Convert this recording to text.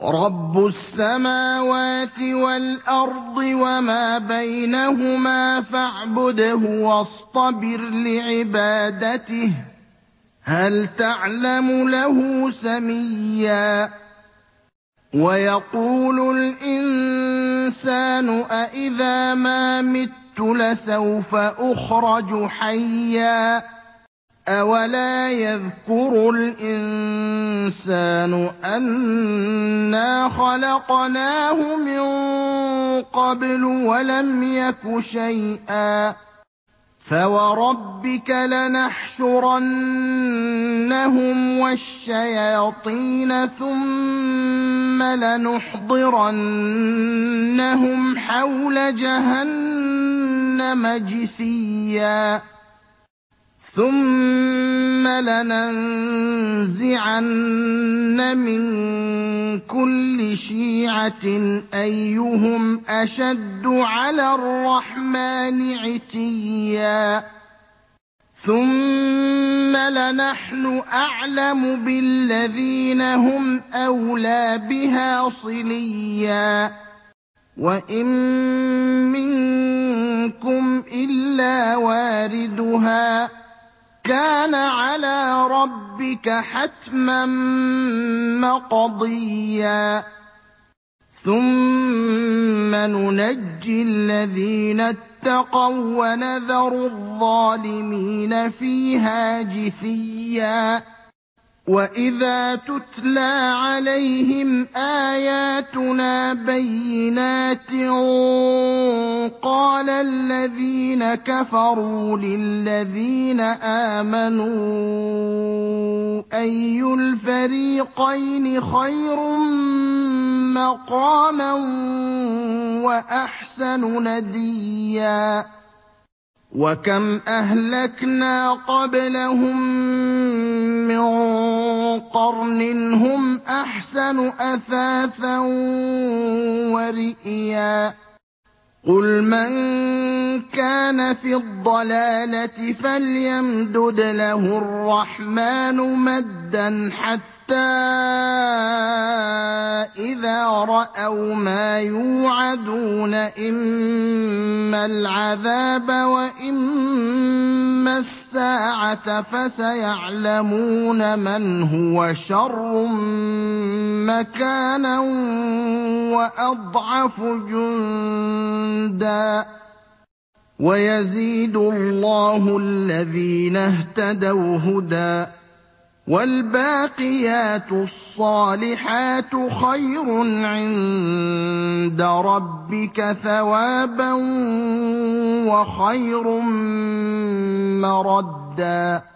رَبُّ السَّمَاوَاتِ وَالْأَرْضِ وَمَا بَيْنَهُمَا فَاعْبُدْهُ وَاصْطَبِرْ لِعِبَادَتِهِ ۚ هَلْ تَعْلَمُ لَهُ سَمِيًّا وَيَقُولُ الْإِنسَانُ أَإِذَا مَا مِتُّ لَسَوْفَ أُخْرَجُ حَيًّا أَوَلَا يَذْكُرُ الْإِنسَانُ أَنَّا خَلَقْنَاهُ مِن قَبْلُ وَلَمْ يَكُ شَيْئًا فَوَرَبِّكَ لَنَحْشُرَنَّهُمْ وَالشَّيَاطِينَ ثُمَّ لَنُحْضِرَنَّهُمْ حَوْلَ جَهَنَّمَ جِثِيًّا ثُمَّ لَنَنزِعَنَّ مِن كُلِّ شِيعَةٍ أَيُّهُمْ أَشَدُّ عَلَى الرَّحْمَٰنِ عِتِيًّا ثُمَّ لَنَحْنُ أَعْلَمُ بِالَّذِينَ هُمْ أَوْلَىٰ بِهَا صِلِيًّا وَإِن مِّنكُمْ إِلَّا وَارِدُهَا ۚ كَانَ عَلَىٰ رَبِّكَ حَتْمًا مَّقْضِيًّا ثُمَّ نُنَجِّي الَّذِينَ اتَّقَوا وَّنَذَرُ الظَّالِمِينَ فِيهَا جِثِيًّا وَإِذَا تُتْلَىٰ عَلَيْهِمْ آيَاتُنَا بَيِّنَاتٍ قَالَ الَّذِينَ كَفَرُوا لِلَّذِينَ آمَنُوا أَيُّ الْفَرِيقَيْنِ خَيْرٌ مَّقَامًا وَأَحْسَنُ نَدِيًّا وَكَمْ أَهْلَكْنَا قَبْلَهُم مِّن قَرْنٍ هُمْ أَحْسَنُ أَثَاثًا وَرِئْيًا قُلْ مَن كَانَ فِي الضَّلَالَةِ فَلْيَمْدُدْ لَهُ الرَّحْمَٰنُ مَدًّا حَتَّىٰ إِذَا رَأَوْا مَا يُوعَدُونَ إِمَّا الْعَذَابَ وَإِمَّا السَّاعَةَ فَسَيَعْلَمُونَ مَنْ هُوَ شَرٌّ مَّكَانًا وَأَضْعَفُ جُندًا وَيَزِيدُ اللَّهُ الَّذِينَ اهْتَدَوْا هُدًى ۗ وَالْبَاقِيَاتُ الصَّالِحَاتُ خَيْرٌ عِندَ رَبِّكَ ثَوَابًا وَخَيْرٌ مَّرَدًّا